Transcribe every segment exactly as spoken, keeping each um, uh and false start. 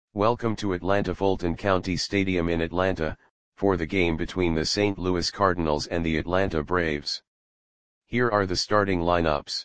Welcome to Atlanta Fulton County Stadium in Atlanta, for the game between the Saint Louis Cardinals and the Atlanta Braves. Here are the starting lineups.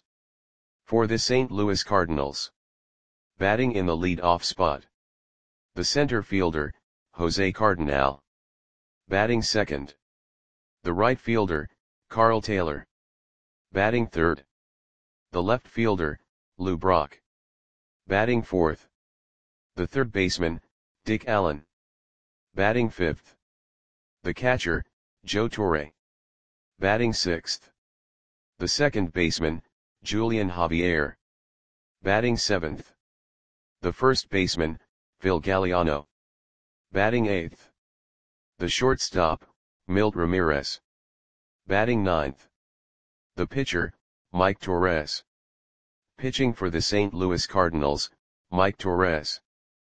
For the Saint Louis Cardinals. Batting in the lead-off spot. The center fielder, Jose Cardinal. Batting second. The right fielder, Carl Taylor. Batting third. The left fielder, Lou Brock. Batting fourth. The third baseman, Dick Allen. Batting fifth. The catcher, Joe Torre. Batting sixth. The second baseman, Julian Javier. Batting seventh. The first baseman, Phil Galliano. Batting eighth. The shortstop, Milt Ramirez. Batting ninth. The pitcher, Mike Torres. Pitching for the Saint Louis Cardinals, Mike Torres.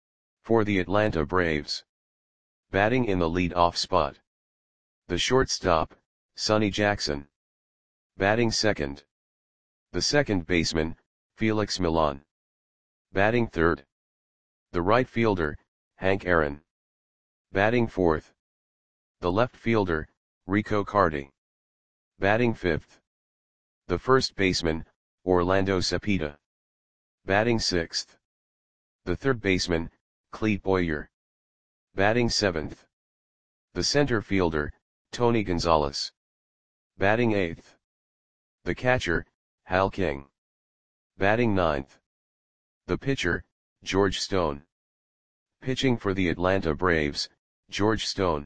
For the Atlanta Braves. Batting in the lead-off spot. The shortstop, Sonny Jackson. Batting second. The second baseman, Felix Millan. Batting third. The right fielder, Hank Aaron. Batting fourth. The left fielder, Rico Carty. Batting fifth. The first baseman, Orlando Cepeda. Batting sixth. The third baseman, Clete Boyer. Batting seventh. The center fielder, Tony Gonzalez. Batting eighth. The catcher, Hal King. Batting ninth. The pitcher, George Stone. Pitching for the Atlanta Braves, George Stone.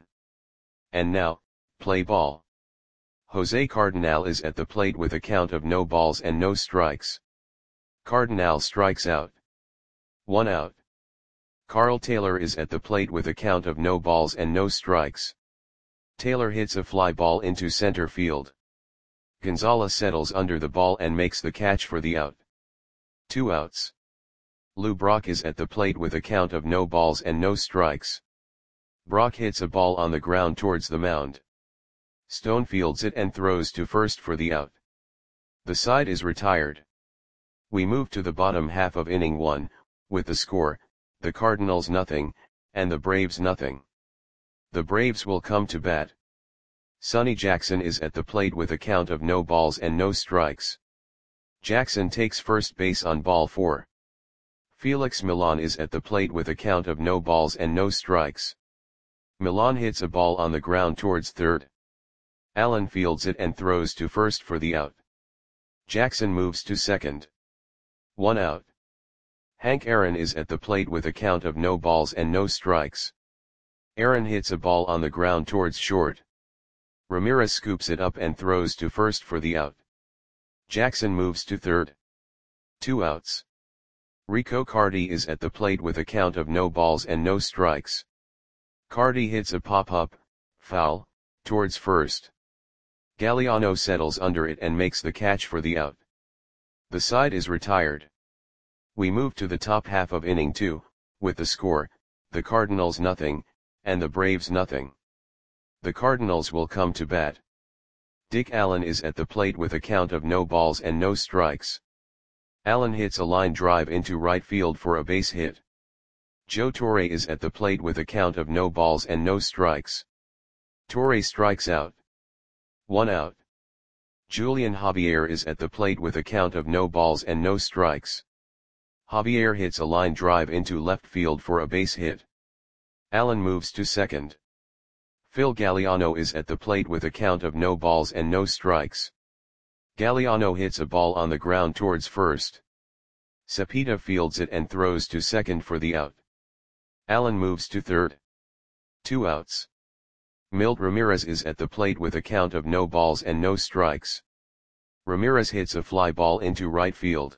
And now, play ball. Jose Cardinal is at the plate with a count of no balls and no strikes. Cardinal strikes out. One out. Carl Taylor is at the plate with a count of no balls and no strikes. Taylor hits a fly ball into center field. Gonzalez settles under the ball and makes the catch for the out. Two outs. Lou Brock is at the plate with a count of no balls and no strikes. Brock hits a ball on the ground towards the mound. Stone fields it and throws to first for the out. The side is retired. We move to the bottom half of inning one, with the score, the Cardinals nothing, and the Braves nothing. The Braves will come to bat. Sonny Jackson is at the plate with a count of no balls and no strikes. Jackson takes first base on ball four. Felix Millan is at the plate with a count of no balls and no strikes. Millan hits a ball on the ground towards third. Allen fields it and throws to first for the out. Jackson moves to second. One out. Hank Aaron is at the plate with a count of no balls and no strikes. Aaron hits a ball on the ground towards short. Ramirez scoops it up and throws to first for the out. Jackson moves to third. Two outs. Rico Carty is at the plate with a count of no balls and no strikes. Carty hits a pop-up, foul, towards first. Galliano settles under it and makes the catch for the out. The side is retired. We move to the top half of inning two, with the score, the Cardinals nothing, and the Braves nothing. The Cardinals will come to bat. Dick Allen is at the plate with a count of no balls and no strikes. Allen hits a line drive into right field for a base hit. Joe Torre is at the plate with a count of no balls and no strikes. Torre strikes out. One out. Julian Javier is at the plate with a count of no balls and no strikes. Javier hits a line drive into left field for a base hit. Allen moves to second. Phil Galliano is at the plate with a count of no balls and no strikes. Galliano hits a ball on the ground towards first. Cepeda fields it and throws to second for the out. Allen moves to third. Two outs. Milt Ramirez is at the plate with a count of no balls and no strikes. Ramirez hits a fly ball into right field.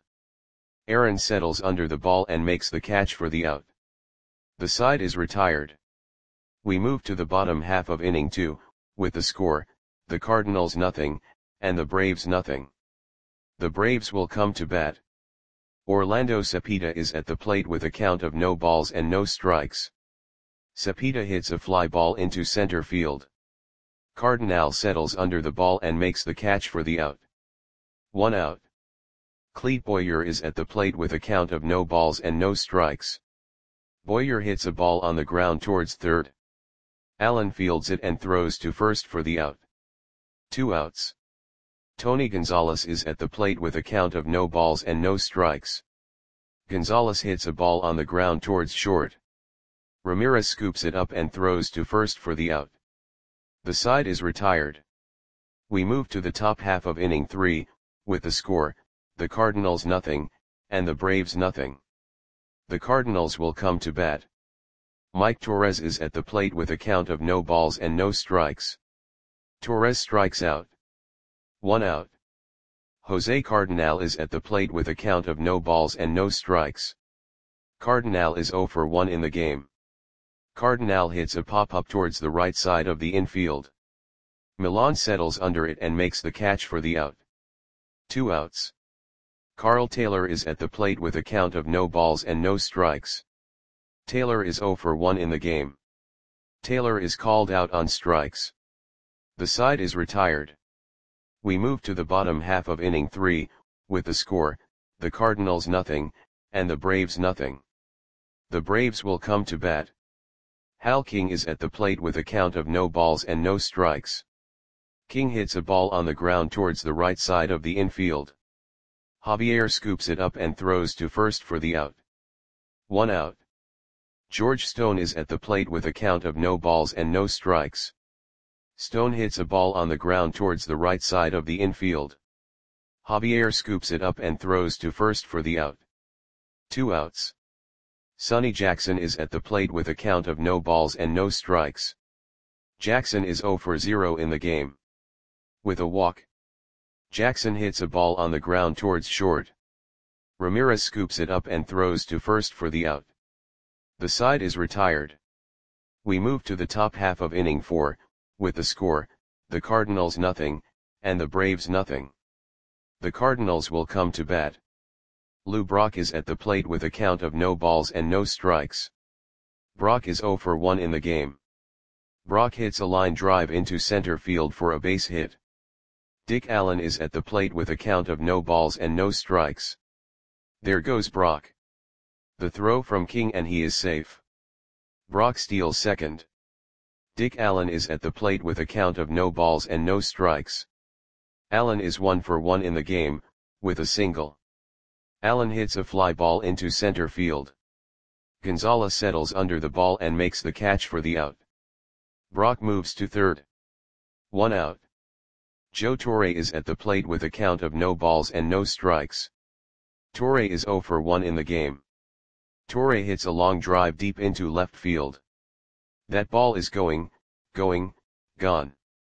Aaron settles under the ball and makes the catch for the out. The side is retired. We move to the bottom half of inning two, with the score, the Cardinals nothing, and the Braves nothing. The Braves will come to bat. Orlando Cepeda is at the plate with a count of no balls and no strikes. Cepeda hits a fly ball into center field. Cardinal settles under the ball and makes the catch for the out. One out. Clete Boyer is at the plate with a count of no balls and no strikes. Boyer hits a ball on the ground towards third. Allen fields it and throws to first for the out. Two outs. Tony Gonzalez is at the plate with a count of no balls and no strikes. Gonzalez hits a ball on the ground towards short. Ramirez scoops it up and throws to first for the out. The side is retired. We move to the top half of inning three, with the score, the Cardinals nothing, and the Braves nothing. The Cardinals will come to bat. Mike Torres is at the plate with a count of no balls and no strikes. Torres strikes out. One out. Jose Cardinal is at the plate with a count of no balls and no strikes. Cardinal is zero for one in the game. Cardinal hits a pop-up towards the right side of the infield. Milan settles under it and makes the catch for the out. Two outs. Carl Taylor is at the plate with a count of no balls and no strikes. Taylor is zero for one in the game. Taylor is called out on strikes. The side is retired. We move to the bottom half of inning three, with the score, the Cardinals nothing, and the Braves nothing. The Braves will come to bat. Hal King is at the plate with a count of no balls and no strikes. King hits a ball on the ground towards the right side of the infield. Javier scoops it up and throws to first for the out. One out. George Stone is at the plate with a count of no balls and no strikes. Stone hits a ball on the ground towards the right side of the infield. Javier scoops it up and throws to first for the out. Two outs. Sonny Jackson is at the plate with a count of no balls and no strikes. Jackson is zero for zero in the game. With a walk. Jackson hits a ball on the ground towards short. Ramirez scoops it up and throws to first for the out. The side is retired. We move to the top half of inning four, with the score, the Cardinals nothing, and the Braves nothing. The Cardinals will come to bat. Lou Brock is at the plate with a count of no balls and no strikes. Brock is zero for one in the game. Brock hits a line drive into center field for a base hit. Dick Allen is at the plate with a count of no balls and no strikes. There goes Brock. The throw from King and he is safe. Brock steals second. Dick Allen is at the plate with a count of no balls and no strikes. Allen is one for one in the game, with a single. Allen hits a fly ball into center field. Gonzalez settles under the ball and makes the catch for the out. Brock moves to third. One out. Joe Torre is at the plate with a count of no balls and no strikes. Torre is zero for one in the game. Torre hits a long drive deep into left field. That ball is going, going, gone.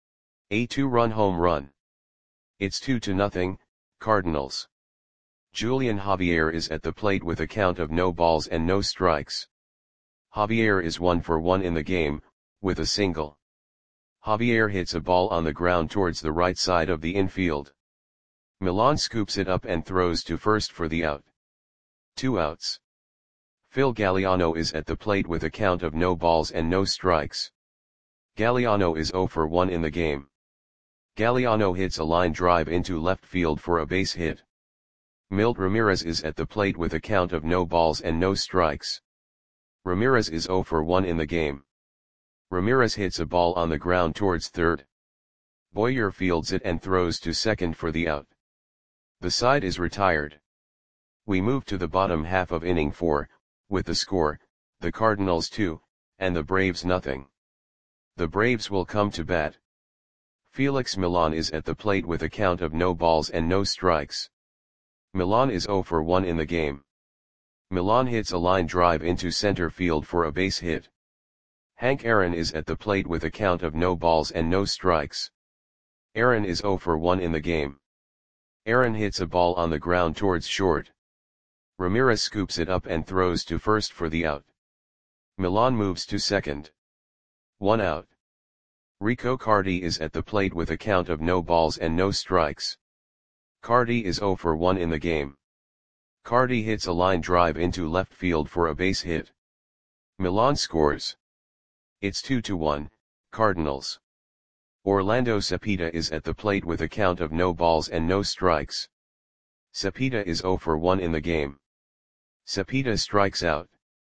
A two-run home run. It's two to nothing, Cardinals. Julian Javier is at the plate with a count of no balls and no strikes. Javier is one for one in the game, with a single. Javier hits a ball on the ground towards the right side of the infield. Milan scoops it up and throws to first for the out. Two outs. Phil Galliano is at the plate with a count of no balls and no strikes. Galliano is zero for one in the game. Galliano hits a line drive into left field for a base hit. Milt Ramirez is at the plate with a count of no balls and no strikes. Ramirez is zero for one in the game. Ramirez hits a ball on the ground towards third. Boyer fields it and throws to second for the out. The side is retired. We move to the bottom half of inning four, with the score, the Cardinals two, and the Braves nothing. The Braves will come to bat. Felix Milan is at the plate with a count of no balls and no strikes. Milan is zero for one in the game. Milan hits a line drive into center field for a base hit. Hank Aaron is at the plate with a count of no balls and no strikes. Aaron is zero for one in the game. Aaron hits a ball on the ground towards short. Ramirez scoops it up and throws to first for the out. Milan moves to second. One out. Rico Cardi is at the plate with a count of no balls and no strikes. Cardi is zero for one in the game. Cardi hits a line drive into left field for a base hit. Milan scores. It's two to one, Cardinals. Orlando Cepeda is at the plate with a count of no balls and no strikes. Cepeda is zero for one in the game. Cepeda strikes out.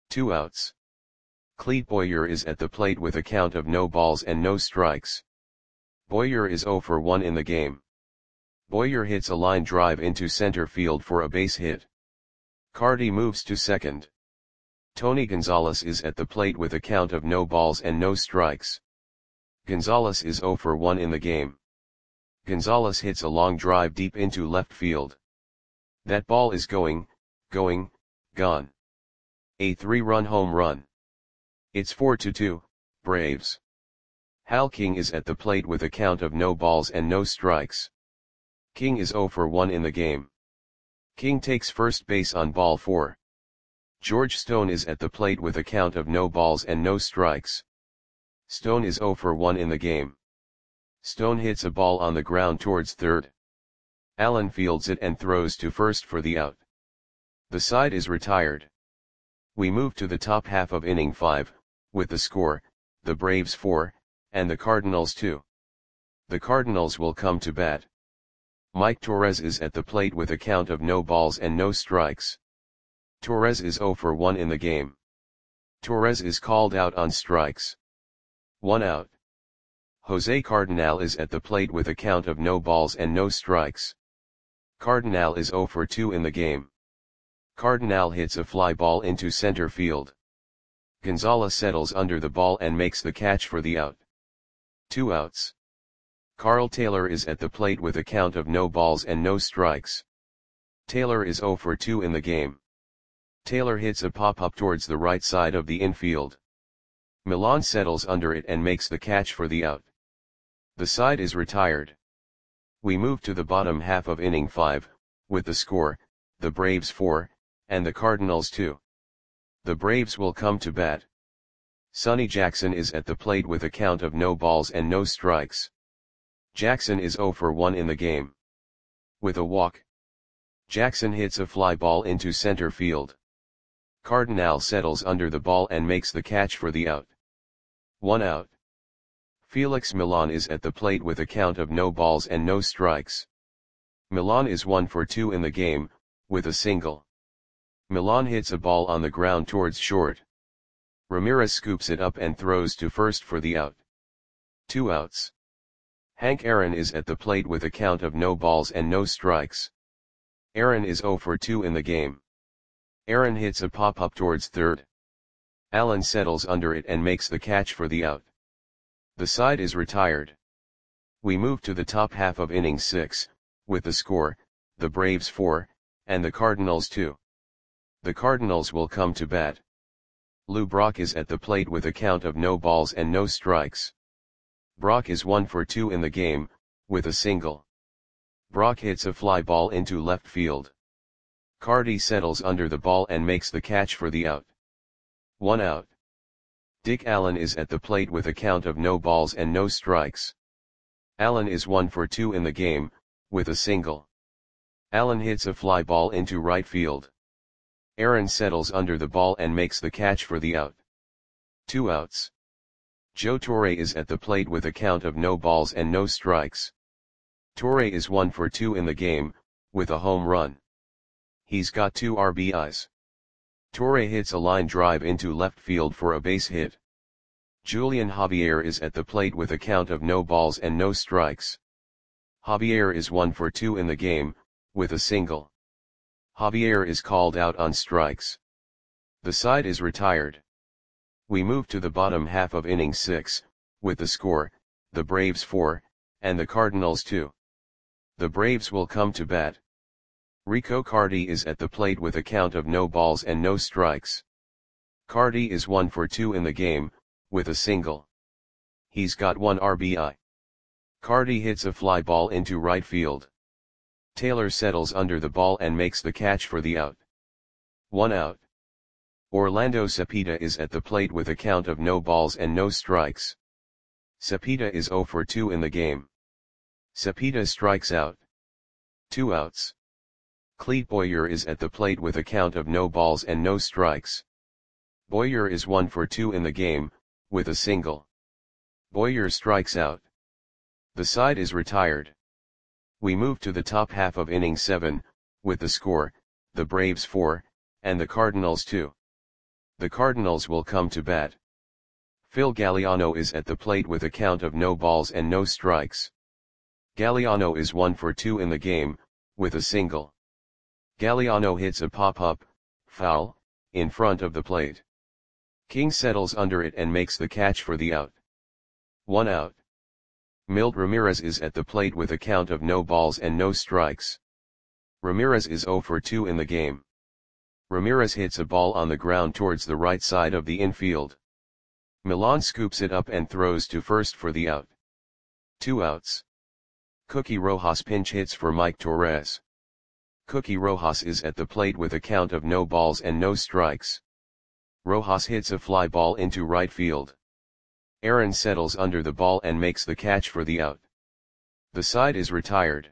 Two outs. Clete Boyer is at the plate with a count of no balls and no strikes. Boyer is oh for one in the game. Boyer hits a line drive into center field for a base hit. Carty moves to second. Tony Gonzalez is at the plate with a count of no balls and no strikes. Gonzalez is oh for one in the game. Gonzalez hits a long drive deep into left field. That ball is going, going, gone. A three-run home run. It's four to two, Braves. Hal King is at the plate with a count of no balls and no strikes. King is oh for one in the game. King takes first base on ball four. George Stone is at the plate with a count of no balls and no strikes. Stone is oh for one in the game. Stone hits a ball on the ground towards third. Allen fields it and throws to first for the out. The side is retired. We move to the top half of inning five, with the score, the Braves four, and the Cardinals two. The Cardinals will come to bat. Mike Torres is at the plate with a count of no balls and no strikes. Torres is oh for one in the game. Torres is called out on strikes. One out. Jose Cardinal is at the plate with a count of no balls and no strikes. Cardinal is oh for two in the game. Cardinal hits a fly ball into center field. Gonzalez settles under the ball and makes the catch for the out. Two outs. Carl Taylor is at the plate with a count of no balls and no strikes. Taylor is oh for two in the game. Taylor hits a pop-up towards the right side of the infield. Milan settles under it and makes the catch for the out. The side is retired. We move to the bottom half of inning five, with the score, the Braves four, and the Cardinals two. The Braves will come to bat. Sonny Jackson is at the plate with a count of no balls and no strikes. Jackson is oh for one in the game. With a walk. Jackson hits a fly ball into center field. Cardinal settles under the ball and makes the catch for the out. One out. Felix Milan is at the plate with a count of no balls and no strikes. Milan is one for two in the game, with a single. Milan hits a ball on the ground towards short. Ramirez scoops it up and throws to first for the out. Two outs. Hank Aaron is at the plate with a count of no balls and no strikes. Aaron is oh for two in the game. Aaron hits a pop-up towards third. Allen settles under it and makes the catch for the out. The side is retired. We move to the top half of inning six, with the score, the Braves four, and the Cardinals two. The Cardinals will come to bat. Lou Brock is at the plate with a count of no balls and no strikes. Brock is one for two in the game, with a single. Brock hits a fly ball into left field. Carty settles under the ball and makes the catch for the out. One out. Dick Allen is at the plate with a count of no balls and no strikes. Allen is one for two in the game, with a single. Allen hits a fly ball into right field. Aaron settles under the ball and makes the catch for the out. Two outs. Joe Torre is at the plate with a count of no balls and no strikes. Torre is one for two in the game, with a home run. He's got two R B Is. Torre hits a line drive into left field for a base hit. Julian Javier is at the plate with a count of no balls and no strikes. Javier is one for two in the game, with a single. Javier is called out on strikes. The side is retired. We move to the bottom half of inning six, with the score, the Braves four, and the Cardinals two. The Braves will come to bat. Rico Carty is at the plate with a count of no balls and no strikes. Carty is one for two in the game, with a single. He's got one R B I. Carty hits a fly ball into right field. Taylor settles under the ball and makes the catch for the out. One out. Orlando Cepeda is at the plate with a count of no balls and no strikes. Cepeda is oh for two in the game. Cepeda strikes out. Two outs. Clete Boyer is at the plate with a count of no balls and no strikes. Boyer is one for two in the game, with a single. Boyer strikes out. The side is retired. We move to the top half of inning seven, with the score, the Braves four, and the Cardinals two. The Cardinals will come to bat. Phil Galliano is at the plate with a count of no balls and no strikes. Galliano is one for two in the game, with a single. Galliano hits a pop-up, foul, in front of the plate. King settles under it and makes the catch for the out. One out. Milt Ramirez is at the plate with a count of no balls and no strikes. Ramirez is zero for two in the game. Ramirez hits a ball on the ground towards the right side of the infield. Milan scoops it up and throws to first for the out. Two outs. Cookie Rojas pinch hits for Mike Torres. Cookie Rojas is at the plate with a count of no balls and no strikes. Rojas hits a fly ball into right field. Aaron settles under the ball and makes the catch for the out. The side is retired.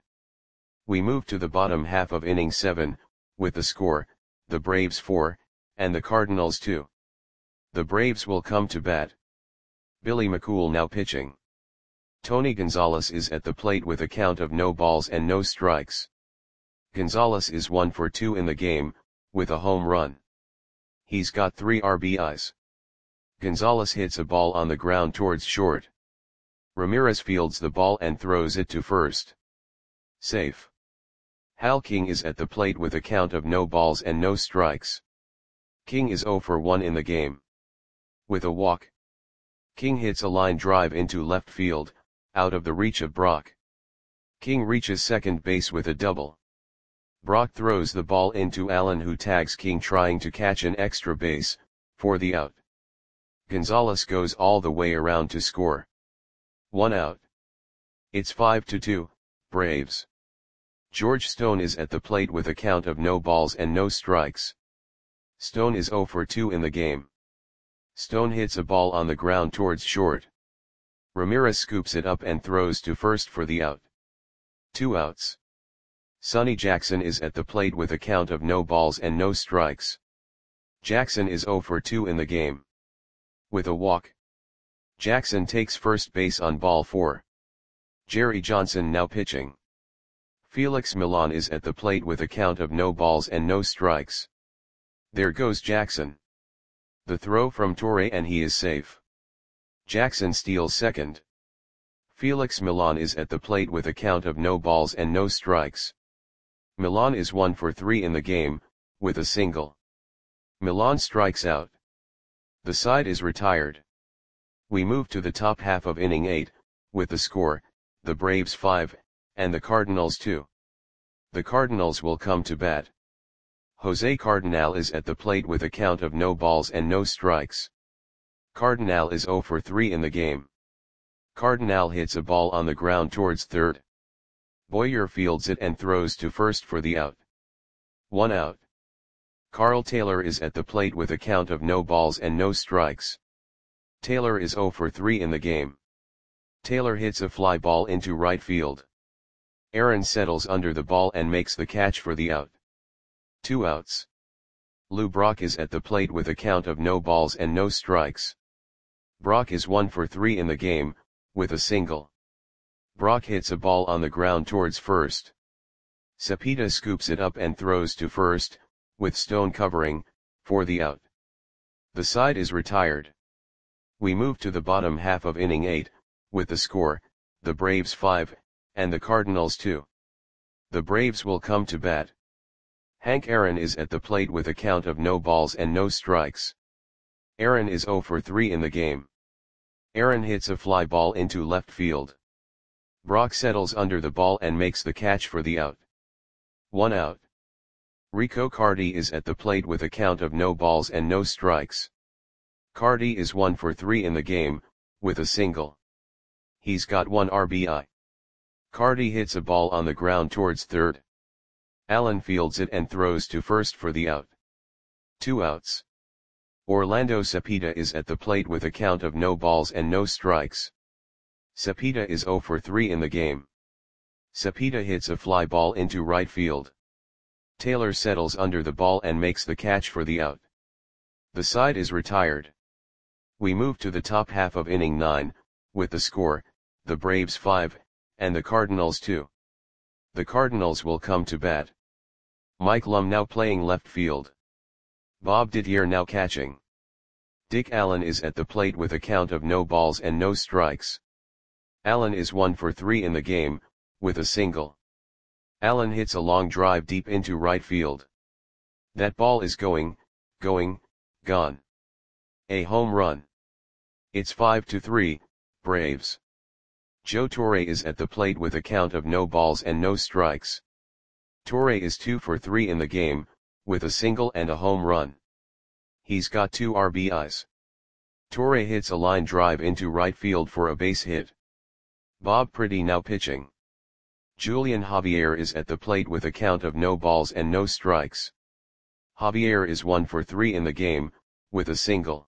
We move to the bottom half of inning seven, with the score, the Braves four, and the Cardinals two. The Braves will come to bat. Billy McCool now pitching. Tony Gonzalez is at the plate with a count of no balls and no strikes. Gonzalez is one for two in the game, with a home run. He's got three R B Is. Gonzalez hits a ball on the ground towards short. Ramirez fields the ball and throws it to first. Safe. Hal King is at the plate with a count of no balls and no strikes. King is zero for one in the game. With a walk. King hits a line drive into left field, out of the reach of Brock. King reaches second base with a double. Brock throws the ball into Allen, who tags King trying to catch an extra base, for the out. Gonzalez goes all the way around to score. One out. It's five to two, Braves. George Stone is at the plate with a count of no balls and no strikes. Stone is zero for two in the game. Stone hits a ball on the ground towards short. Ramirez scoops it up and throws to first for the out. Two outs. Sonny Jackson is at the plate with a count of no balls and no strikes. Jackson is zero for two in the game. With a walk. Jackson takes first base on ball four. Jerry Johnson now pitching. Felix Milan is at the plate with a count of no balls and no strikes. There goes Jackson. The throw from Torre and he is safe. Jackson steals second. Felix Milan is at the plate with a count of no balls and no strikes. Milan is one for three in the game, with a single. Milan strikes out. The side is retired. We move to the top half of inning eight, with the score, the Braves five, and the Cardinals two. The Cardinals will come to bat. Jose Cardinal is at the plate with a count of no balls and no strikes. Cardinal is zero for three in the game. Cardinal hits a ball on the ground towards third. Boyer fields it and throws to first for the out. One out. Carl Taylor is at the plate with a count of no balls and no strikes. Taylor is zero for three in the game. Taylor hits a fly ball into right field. Aaron settles under the ball and makes the catch for the out. Two outs. Lou Brock is at the plate with a count of no balls and no strikes. Brock is one for three in the game, with a single. Brock hits a ball on the ground towards first. Cepeda scoops it up and throws to first, with Stone covering, for the out. The side is retired. We move to the bottom half of inning eight, with the score, the Braves five, and the Cardinals two. The Braves will come to bat. Hank Aaron is at the plate with a count of no balls and no strikes. Aaron is zero for three in the game. Aaron hits a fly ball into left field. Brock settles under the ball and makes the catch for the out. One out. Rico Cardi is at the plate with a count of no balls and no strikes. Cardi is one for three in the game, with a single. He's got one R B I. Cardi hits a ball on the ground towards third. Allen fields it and throws to first for the out. Two outs. Orlando Cepeda is at the plate with a count of no balls and no strikes. Cepeda is zero for three in the game. Cepeda hits a fly ball into right field. Taylor settles under the ball and makes the catch for the out. The side is retired. We move to the top half of inning nine, with the score, the Braves five, and the Cardinals two. The Cardinals will come to bat. Mike Lum now playing left field. Bob Didier now catching. Dick Allen is at the plate with a count of no balls and no strikes. Allen is one for three in the game, with a single. Allen hits a long drive deep into right field. That ball is going, going, gone. A home run. It's five to three, Braves. Joe Torre is at the plate with a count of no balls and no strikes. Torre is two for three in the game, with a single and a home run. He's got two R B Is. Torre hits a line drive into right field for a base hit. Bob Pretty now pitching. Julian Javier is at the plate with a count of no balls and no strikes. Javier is one for three in the game, with a single.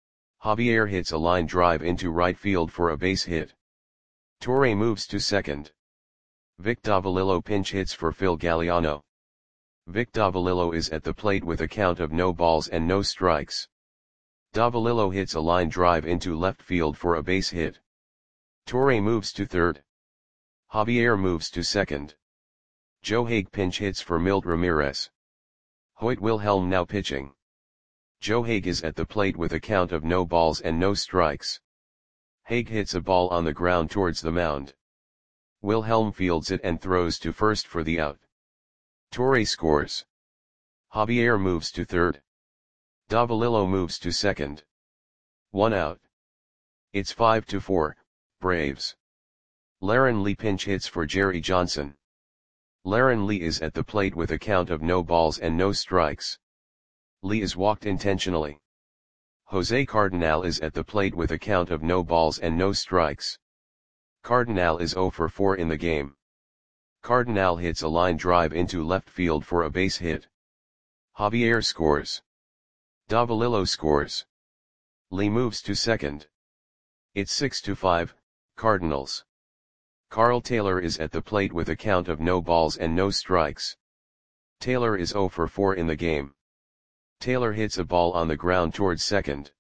Javier hits a line drive into right field for a base hit. Torre moves to second. Vic Davalillo pinch hits for Phil Galliano. Vic Davalillo is at the plate with a count of no balls and no strikes. Davalillo hits a line drive into left field for a base hit. Torre moves to third. Javier moves to second. Joe Haig pinch hits for Milt Ramirez. Hoyt Wilhelm now pitching. Joe Haig is at the plate with a count of no balls and no strikes. Haig hits a ball on the ground towards the mound. Wilhelm fields it and throws to first for the out. Torre scores. Javier moves to third. Davalillo moves to second. One out. It's five to four, Braves. Laren Lee pinch hits for Jerry Johnson. Laren Lee is at the plate with a count of no balls and no strikes. Lee is walked intentionally. Jose Cardinal is at the plate with a count of no balls and no strikes. Cardinal is zero for four in the game. Cardinal hits a line drive into left field for a base hit. Javier scores. Davalillo scores. Lee moves to second. It's six to five, Cardinals. Carl Taylor is at the plate with a count of no balls and no strikes. Taylor is zero for four in the game. Taylor hits a ball on the ground towards second.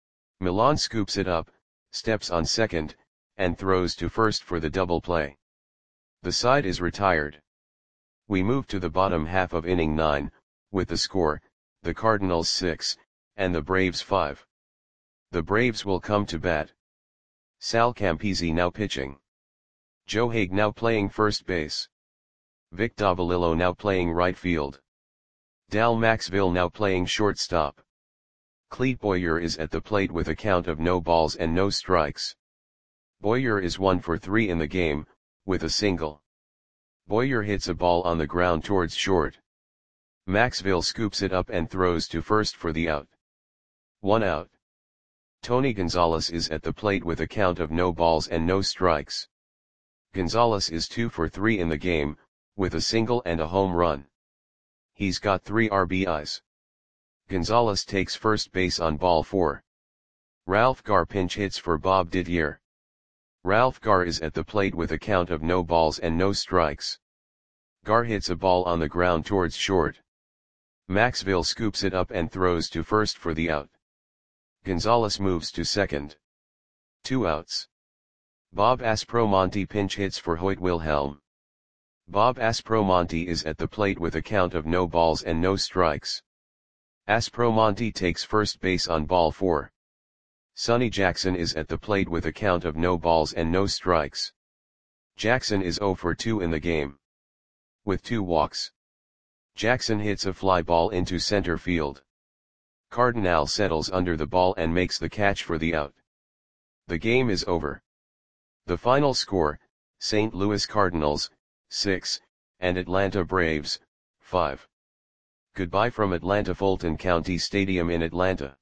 Milan scoops it up, steps on second, and throws to first for the double play. The side is retired. We move to the bottom half of inning nine, with the score, the Cardinals six, and the Braves five. The Braves will come to bat. Sal Campisi now pitching. Joe Haig now playing first base. Vic Davalillo now playing right field. Dal Maxville now playing shortstop. Clete Boyer is at the plate with a count of no balls and no strikes. Boyer is one for three in the game, with a single. Boyer hits a ball on the ground towards short. Maxville scoops it up and throws to first for the out. One out. Tony Gonzalez is at the plate with a count of no balls and no strikes. Gonzalez is two for three in the game, with a single and a home run. He's got three R B Is. Gonzalez takes first base on ball four. Ralph Garr pinch hits for Bob Didier. Ralph Garr is at the plate with a count of no balls and no strikes. Garr hits a ball on the ground towards short. Maxville scoops it up and throws to first for the out. Gonzalez moves to second. Two outs. Bob Aspromonte pinch hits for Hoyt Wilhelm. Bob Aspromonte is at the plate with a count of no balls and no strikes. Aspromonte takes first base on ball four. Sonny Jackson is at the plate with a count of no balls and no strikes. Jackson is zero for two in the game. With two walks. Jackson hits a fly ball into center field. Cardinal settles under the ball and makes the catch for the out. The game is over. The final score, Saint Louis Cardinals, six, and Atlanta Braves, five. Goodbye from Atlanta Fulton County Stadium in Atlanta.